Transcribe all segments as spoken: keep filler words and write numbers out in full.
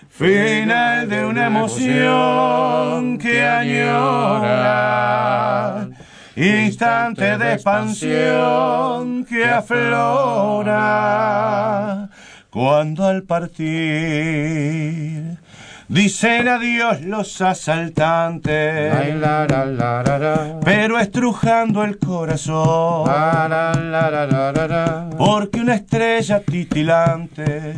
final de una emoción que añora, instante de expansión que aflora, cuando al partir dicen adiós los asaltantes, pero estrujando el corazón, porque una estrella titilante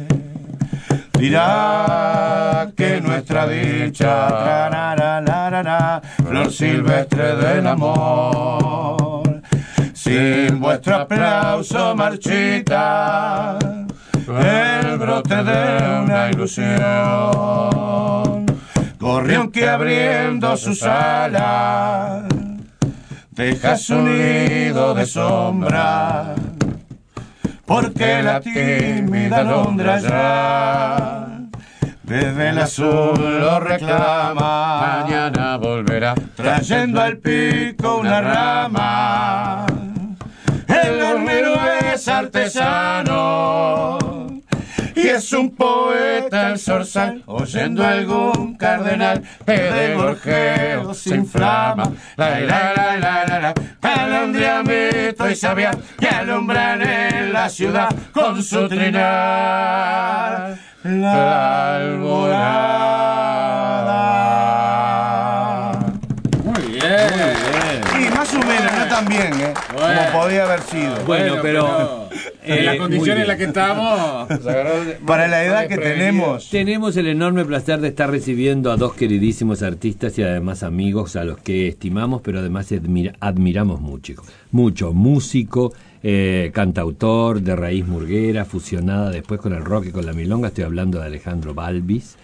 dirá que nuestra dicha, flor silvestre del amor, sin vuestro aplauso marchita, el brote de una ilusión, gorrión que abriendo sus alas deja su nido de sombra, porque la tímida alondra ya desde el azul lo reclama. Mañana volverá trayendo al pico una rama. El hornero es artesano y es un poeta el zorzal, oyendo algún cardenal que de gorjeo se inflama. La la la la la la, calandriamito y sabia que alumbran en la ciudad con su trinar la alborada. Muy bien, muy bien. Sí, más o menos, no tan bien, ¿eh? Bueno. Como podía haber sido. Bueno, pero... en Eh, las condiciones muy en las que estamos, Para la edad que tenemos. Tenemos el enorme placer de estar recibiendo a dos queridísimos artistas y además amigos a los que estimamos, pero además admira, admiramos mucho. Mucho músico, eh, cantautor de raíz murguera, fusionada después con el rock y con la milonga. Estoy hablando de Alejandro Balbis.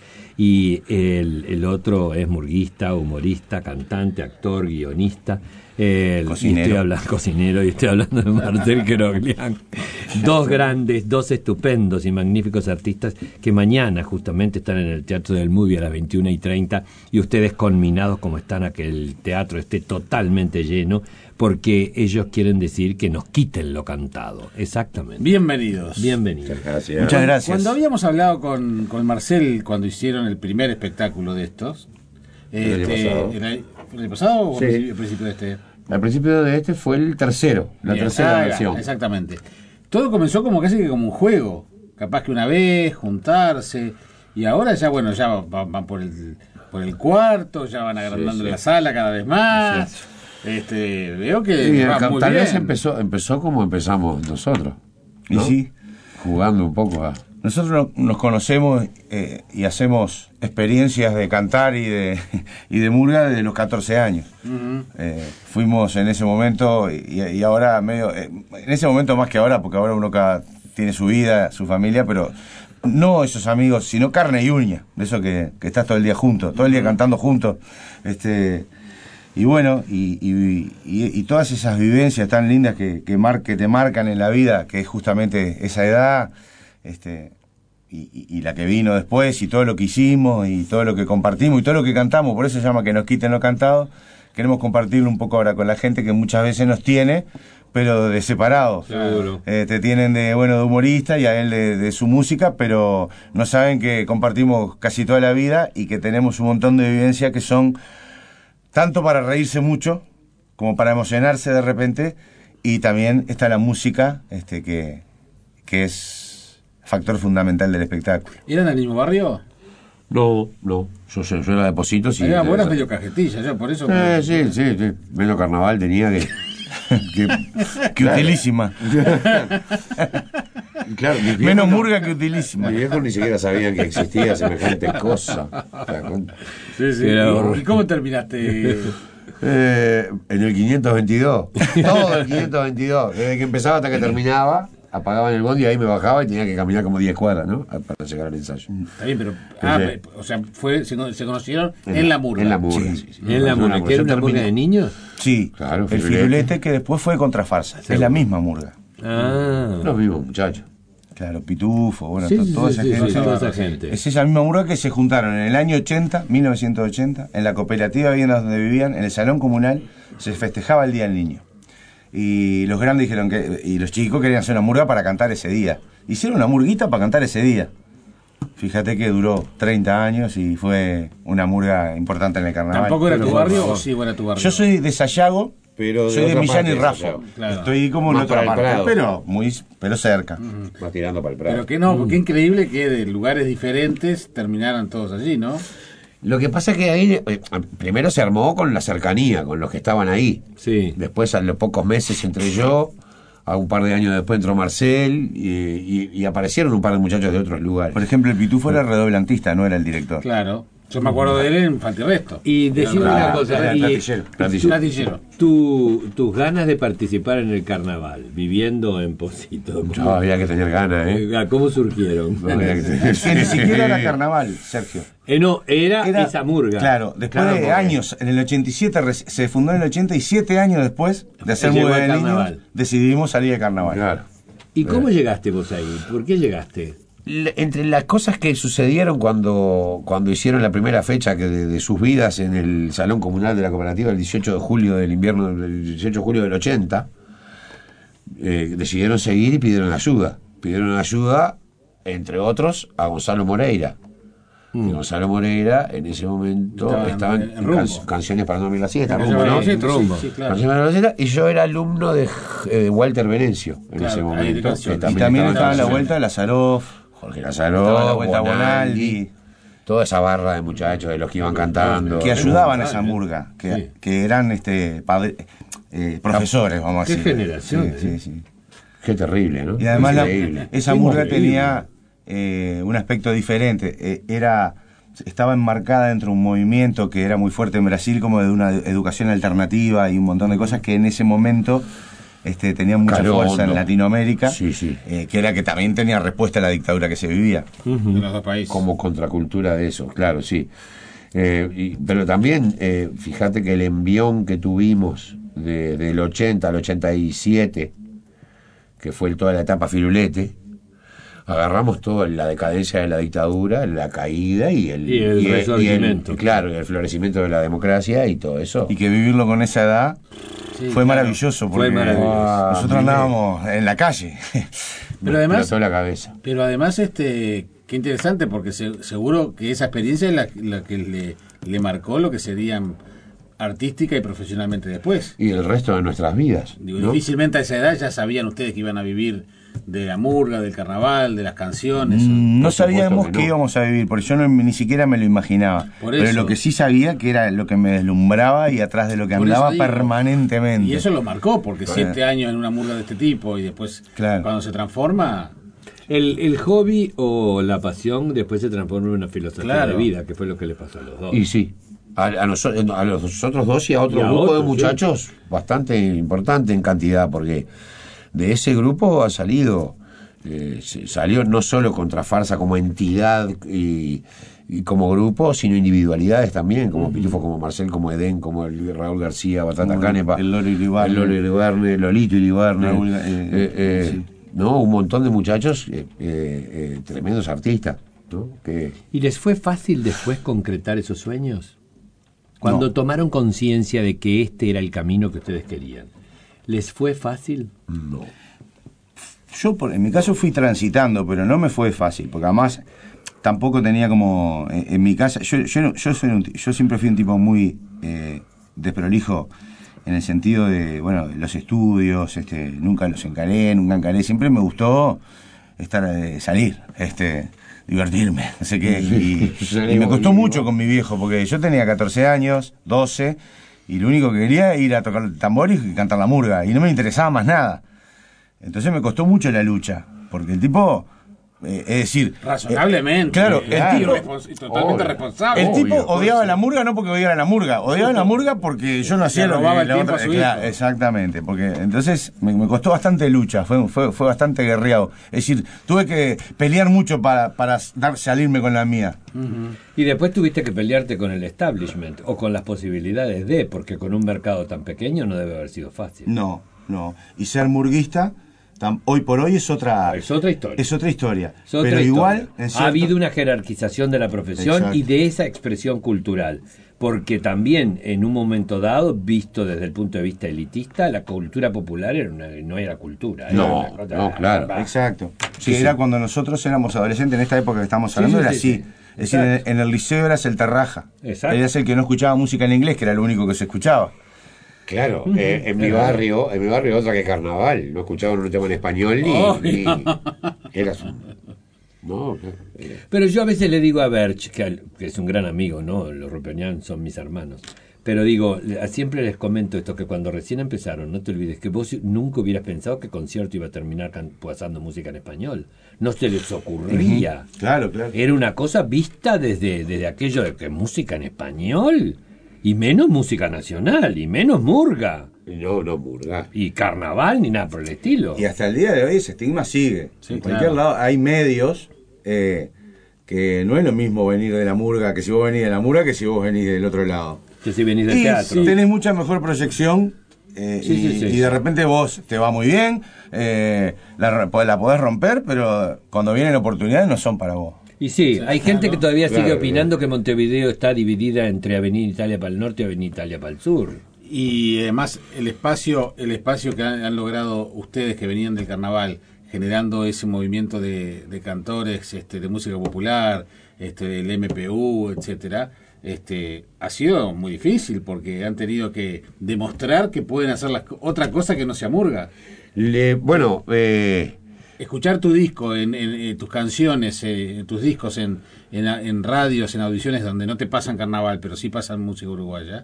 Y el, el otro es murguista, humorista, cantante, actor, guionista. El, cocinero. Y estoy hablando, cocinero, y estoy hablando de Marcel Queroglián. Dos grandes, dos estupendos y magníficos artistas que mañana justamente están en el Teatro del Movie a las veintiuna y treinta, y ustedes conminados como están a que el teatro esté totalmente lleno, porque ellos quieren decir que nos quiten lo cantado. Exactamente. bienvenidos. Bienvenidos. Muchas gracias. Muchas gracias. Cuando habíamos hablado con, con Marcel, cuando hicieron el primer espectáculo de estos, El año pasado. ¿el año, ¿el año pasado o Sí. al principio de este? Al principio de este fue el tercero, la Bien. tercera Ah, versión. exactamente. Todo comenzó como casi que como un juego. Capaz que una vez, juntarse. Y ahora ya, bueno, ya van, van por el por el cuarto, ya van agrandando Sí, sí. la sala cada vez más. Este, veo que Sí, va el- muy tal bien. vez empezó, empezó como empezamos nosotros, Y ¿no? sí, Jugando un poco a... nosotros nos conocemos eh, y hacemos experiencias de cantar y de, y de murga desde los catorce años. Ujú. Eh, fuimos en ese momento y, y ahora medio... eh, en ese momento más que ahora, porque ahora uno cada, tiene su vida, su familia, pero no esos amigos, sino carne y uña, de eso que, que estás todo el día juntos, todo el día cantando juntos. Este, y bueno, y, y, y, y todas esas vivencias tan lindas que, que, mar, que te marcan en la vida, que es justamente esa edad, este, y, y, y la que vino después, y todo lo que hicimos, y todo lo que compartimos, y todo lo que cantamos, por eso se llama Que nos quiten lo cantado. Queremos compartirlo un poco ahora con la gente que muchas veces nos tiene, pero de separados. Seguro. Eh, te tienen de, bueno, de humorista y a él de, de su música, pero no saben que compartimos casi toda la vida y que tenemos un montón de vivencias que son tanto para reírse mucho como para emocionarse de repente, y también está la música, este, que, que es factor fundamental del espectáculo. ¿Eran del mismo barrio? No, no, yo, yo, yo era de Positos y... Era de- buena medio cajetilla, yo por eso. Eh, sí, sí, sí, medio carnaval tenía que... que Que utilísima. claro, mis viejos Menos no- murga que utilísima. Mis viejos ni siquiera sabían que existía semejante cosa. ¿Te das cuenta? Sí, sí. Pero- ¿Y cómo terminaste? Eh, en el quinientos veintidós, todo el quinientos veintidós, desde que empezaba hasta que terminaba, apagaban el bondi y ahí me bajaba y tenía que caminar como diez cuadras, ¿no? Para llegar al ensayo. Está bien, pero. Ah, Sí. o sea, fue, se, se conocieron en la murga. En la murga, Sí. sí, sí. ¿En la murga? ¿Que era una Yo murga de terminé- niños? Sí, Claro, el Firulete. Firulete, que después fue Contrafarsa. Es la misma murga. Ah. Los mismos muchachos. Claro, Pitufo, bueno, Sí, to- sí, toda sí, esa sí, gente. sí, toda esa gente. Es esa misma murga que se juntaron en el año ochenta, mil novecientos ochenta, en la cooperativa vivienda donde vivían, en el salón comunal, se festejaba el Día del Niño. Y los grandes dijeron que, y los chicos querían hacer una murga para cantar ese día. Hicieron una murguita para cantar ese día. Fíjate que duró treinta años y fue una murga importante en el carnaval. ¿Tampoco era Pero, tu barrio por o sí era tu barrio? Yo soy de Sayago, Pero de soy de otra Millán parte y de Raffo. Sayago. Claro. Estoy como en Más otra para el parte, Prado. pero muy pero cerca. Va tirando para el Prado. Pero que no, qué increíble que de lugares diferentes terminaran todos allí, ¿no? Lo que pasa es que ahí eh, primero se armó con la cercanía, con los que estaban ahí. Sí. Después, a los pocos meses, entré yo. A un par de años después entró Marcel. Y, y- y aparecieron un par de muchachos de otros lugares. Por ejemplo, el Pitufo era redoblantista, no era el director. Claro. Yo me acuerdo de él en Fantirresto. Y decime Era- una cosa, era y- platillero, platillero. Platillero. Tu, tus ganas de participar en el carnaval, viviendo en Posito, No, había que tener ganas, ¿eh? Eh, ¿cómo surgieron? No, había que tener- Que ni siquiera era carnaval, Sergio. Eh, no, era, Era- esa murga. Claro, después Claro, de porque- años, en el ochenta y siete, reci- se fundó en el ochenta y siete años después de hacer Llegó murga el de niños, carnaval. decidimos salir de carnaval. Claro. ¿Y cómo llegaste vos ahí? ¿Por qué llegaste? Le- Entre las cosas que sucedieron cuando, cuando hicieron la primera fecha que de, de sus vidas en el Salón Comunal de la Cooperativa el dieciocho de julio del invierno del dieciocho de julio del ochenta, eh, decidieron seguir y pidieron ayuda. Pidieron ayuda, entre otros, a Gonzalo Moreira. Y Gonzalo Moreira en ese momento Estaba en- estaba en, en Rumbo. can- Canciones para no dormir la siesta, Canciones Rumbo, para ¿no? la siesta, Rumbo. sí, sí, claro. Canciones para no dormir la siesta, y yo era alumno de eh, Walter Venencio en Claro, ese ahí de momento. canciones. que Y también estaba estaba a la en vuelta de Lazaroff, Jorge Lazaro, estaba a la vuelta Bonaldi, Bonaldi, toda esa barra de muchachos de los que iban cantando. que ayudaban a esa murga, que, Sí. que eran este padre- eh, profesores, vamos a Qué decir. generación, Sí, ¿eh? sí, sí. Qué terrible, ¿no? Y además la- Increíble. esa Qué murga increíble. tenía eh, un aspecto diferente. Eh, era estaba enmarcada dentro de un movimiento que era muy fuerte en Brasil, como de una educación alternativa y un montón de cosas que en ese momento este, tenían mucha Caló fuerza en hondo. Latinoamérica, Sí, sí. eh, que era que también tenía respuesta a la dictadura que se vivía. En los dos países. Como contracultura de eso, claro, sí. Eh, y- pero también, eh, fíjate que el envión que tuvimos de- del ochenta al ochenta y siete, que fue toda la etapa Firulete, agarramos toda la decadencia de la dictadura, la caída y el, Y el y resurgimiento. y claro, el florecimiento de la democracia y todo eso. Y que vivirlo con esa edad Sí, fue claro. maravilloso, porque Fue maravilloso. nosotros Ah, andábamos en la calle. Pero Me además, explotó la cabeza. pero además, este, qué interesante, porque se- seguro que esa experiencia es la, la que le, le marcó lo que serían artística y profesionalmente después. Y el resto de nuestras vidas. Digo, ¿no? difícilmente a esa edad ya sabían ustedes que iban a vivir de la murga, del carnaval, de las canciones. Mm, No Por supuesto sabíamos que que no. íbamos a vivir, porque yo no- ni siquiera me lo imaginaba. Por Pero eso. lo que sí sabía que era lo que me deslumbraba y atrás de lo que Por andaba eso digo. permanentemente. Y eso lo marcó, porque Bueno. siete años en una murga de este tipo y después Claro. cuando se transforma, El, el hobby o la pasión después se transforma en una filosofía Claro. de vida, que fue lo que le pasó a los dos. Y sí, a, a noso- a los otros dos y a otro Y a grupo otros, de muchachos bastante importante en cantidad, porque de ese grupo ha salido, eh, se- salió no solo Contrafarsa como entidad y, y como grupo, sino individualidades también, como Pitufo, como Marcel, como Edén, como el Raúl García, Batata Como Canepa, el Lolo Iribarne. el Lolo Iribarne, Lolito Iribarne, Raúl, eh, eh, eh, sí. ¿no? Un montón de muchachos, eh, eh, eh, tremendos artistas, ¿no? Que ¿Y les fue fácil después concretar esos sueños? Cuando No. tomaron conciencia de que este era el camino que ustedes querían, ¿les fue fácil? no. Yo, por- en mi caso, fui transitando, pero no me fue fácil, porque además tampoco tenía como. En, en mi casa, yo, yo, no- yo, soy un ti- yo siempre fui un tipo muy eh, desprolijo en el sentido de, bueno, los estudios, este, nunca los encaré, nunca encaré, siempre me gustó estar, eh, salir, este, divertirme, no sé qué, y, y me costó mucho con mi viejo, porque yo tenía catorce años, doce, y lo único que quería era ir a tocar el tambor y cantar la murga, y no me interesaba más nada. Entonces me costó mucho la lucha, porque el tipo, eh, es decir... razonablemente. eh, claro, eh, el y tipo... respons- y totalmente obvio. responsable. El tipo Obvio, odiaba pues, la murga no porque odiara la murga, odiaba la murga porque yo no hacía Le lo que robaba el la tiempo otra- a su claro, hijo. exactamente, porque entonces me, me costó bastante lucha, fue, fue, fue bastante guerreado. Es decir, tuve que pelear mucho para, para dar, salirme con la mía. Y después tuviste que pelearte con el establishment o con las posibilidades de, porque con un mercado tan pequeño no debe haber sido fácil. No, no. Y ser murguista tam- hoy por hoy es otra, Es otra historia. es otra historia. Es otra Pero historia. igual, en ha cierto- habido una jerarquización de la profesión Exacto. y de esa expresión cultural. Porque también, en un momento dado, visto desde el punto de vista elitista, la cultura popular era una- no era cultura. era No, una cosa- no, claro. bah. Exacto. Sí, que sí. era cuando nosotros éramos adolescentes, en esta época que estamos hablando, sí, era sí, así. sí. Es decir, en, en el liceo eras el terraja. Exacto. Eras el que no escuchaba música en inglés, que era lo único que se escuchaba. Claro, eh, en mi barrio, en mi barrio otra que carnaval, no escuchaban un tema en español ni, Oh, ni eras un- no, claro, era- Pero yo a veces le digo a Berch, que, al- que es un gran amigo, ¿no? Los Ropeñán son mis hermanos. Pero digo, le- siempre les comento esto, que cuando recién empezaron, no te olvides que vos nunca hubieras pensado que concierto iba a terminar can- pasando música en español. No se les ocurría. Claro, claro. Era una cosa vista desde, desde aquello de que música en español, y menos música nacional, y menos murga, no, no, murga. y carnaval, ni nada por el estilo. Y hasta el día de hoy ese estigma sigue. Sí, en cualquier claro. lado hay medios eh, que no es lo mismo venir de la murga, que si vos venís de la murga, que si vos venís del otro lado. Que si venís del Y teatro. tenés mucha mejor proyección eh, Sí, y, sí, sí. y de repente vos te va muy bien, eh, la, re- la podés romper, pero cuando vienen oportunidades no son para vos. Y sí, hay gente que todavía sigue Claro, opinando que Montevideo está dividida entre Avenida Italia para el norte y Avenida Italia para el sur. Y además el espacio, el espacio que han, han logrado ustedes que venían del carnaval, generando ese movimiento de, de cantores, este, de música popular, este, del M P U, etcétera, este, ha sido muy difícil porque han tenido que demostrar que pueden hacer las, co- otra cosa que no sea murga. Le- bueno, eh, Escuchar tu disco, en, en, en tus canciones, eh, tus discos en, en, en radios, en audiciones donde no te pasan carnaval, pero sí pasan música uruguaya,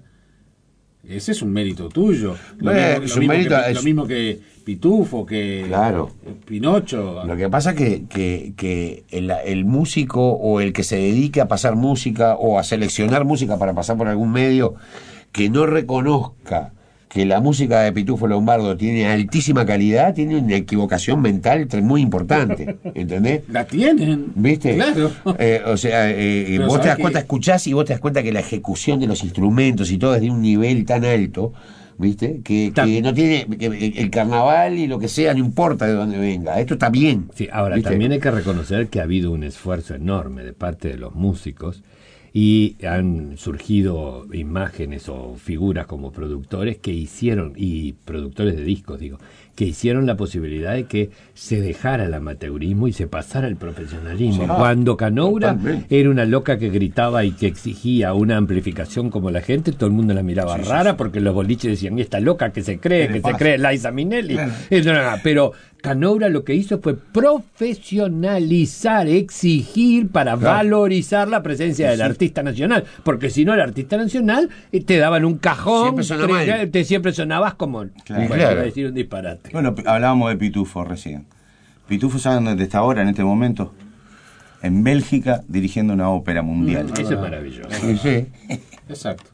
ese es un mérito tuyo. Lo, Eh, mismo, es lo un mismo mérito, que, es- lo mismo que Pitufo, que Claro. Pinocho. lo que pasa que, que, que el, el músico o el que se dedique a pasar música o a seleccionar música para pasar por algún medio que no reconozca que la música de Pitufo Lombardo tiene altísima calidad, tiene una equivocación mental tre- muy importante, ¿entendés? La tienen. ¿Viste? Claro. Eh, o sea, eh, Pero vos te sabés das que- cuenta, escuchás y vos te das cuenta que la ejecución de los instrumentos y todo es de un nivel tan alto, ¿viste? Que, Está- que no tiene, que el el carnaval y lo que sea, no importa de dónde venga, esto está bien. Sí, ahora ¿viste? también hay que reconocer que ha habido un esfuerzo enorme de parte de los músicos y han surgido imágenes o figuras como productores que hicieron, y productores de discos, digo, que hicieron la posibilidad de que se dejara el amateurismo y se pasara al profesionalismo. Sí. Cuando Canoura Totalmente. era una loca que gritaba y que exigía una amplificación como la gente, todo el mundo la miraba rara porque los boliches decían, "¿Y esta loca que se cree, ¿Qué le que se pasa?" cree Liza Minnelli?" Claro. Eso no, no, pero Canoura lo que hizo fue profesionalizar, exigir para Claro. valorizar la presencia del artista nacional, porque si no el artista nacional eh, te daban un cajón, Siempre suena tre- mal. te siempre sonabas como, Claro. bueno, Claro. iba a decir un disparate. Bueno, p- hablábamos de Pitufo recién. Pitufo, ¿saben dónde está ahora, en este momento? En Bélgica, dirigiendo una ópera mundial. Eso es maravilloso. Sí, sí. Exacto.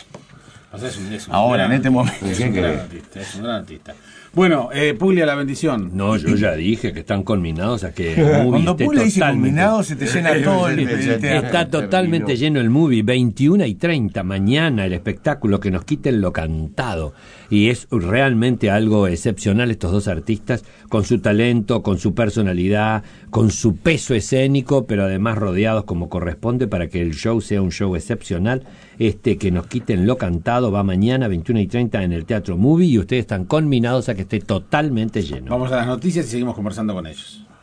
O sea, es un, es un Ahora, gran en este artista, momento. Es ¿Qué un gran querés? artista, es un gran artista. Bueno, eh, Puglia, la bendición. No, yo ya dije que están conminados a que el movie Cuando esté Puglia dice totalmente- combinado, se te llena todo el, el teatro. Está totalmente lleno el movie, veintiuna y treinta mañana el espectáculo, que nos quiten lo cantado. Y es realmente algo excepcional estos dos artistas, con su talento, con su personalidad, con su peso escénico, pero además rodeados como corresponde para que el show sea un show excepcional. Este, que nos quiten lo cantado, va mañana veintiuna y treinta en el Teatro Movie y ustedes están conminados a que esté totalmente lleno. Vamos a las noticias y seguimos conversando con ellos.